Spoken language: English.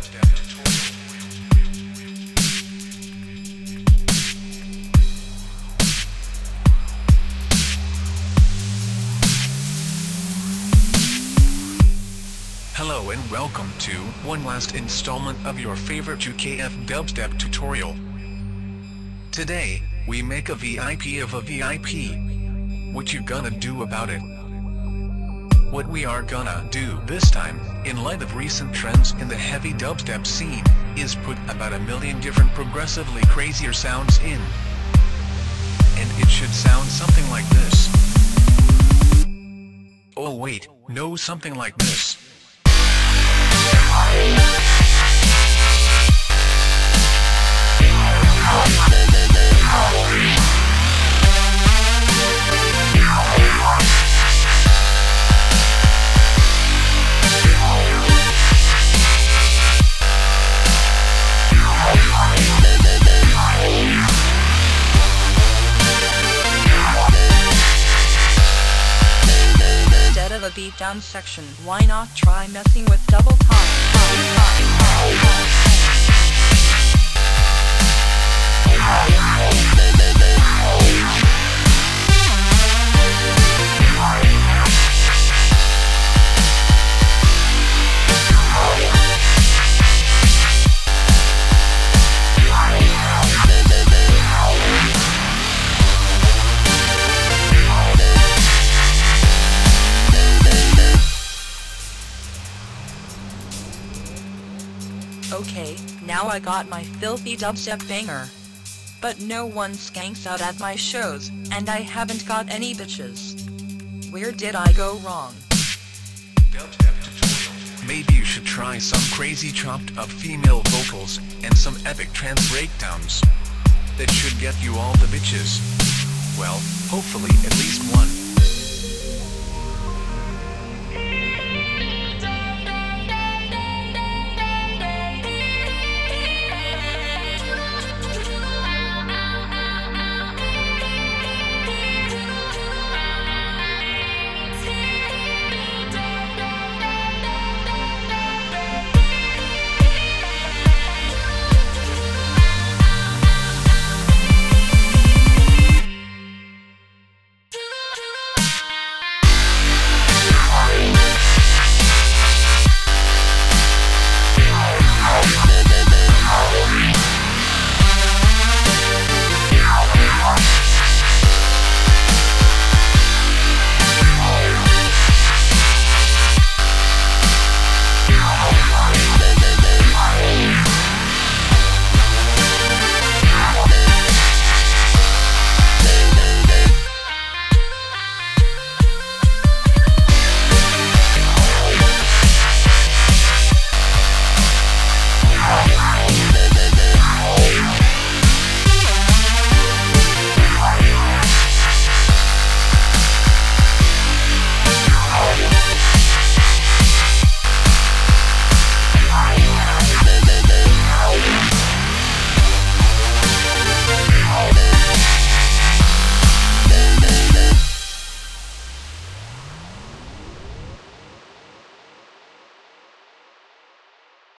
Hello and welcome to one last installment of your favorite UKF dubstep tutorial. Today, we make a VIP of a VIP. What you gonna do about it? What we are gonna do this time, in light of recent trends in the heavy dubstep scene, is put about 1 million different progressively crazier sounds in. And it should sound something like this. Oh wait, no, something like this. Instead of a beatdown section, why not try messing with double time? Okay, now I got my filthy dubstep banger. But no one skanks out at my shows, and I haven't got any bitches. Where did I go wrong? Dubstep tutorial. Maybe you should try some crazy chopped up female vocals, and some epic trance breakdowns. That should get you all the bitches. Well, hopefully at least one.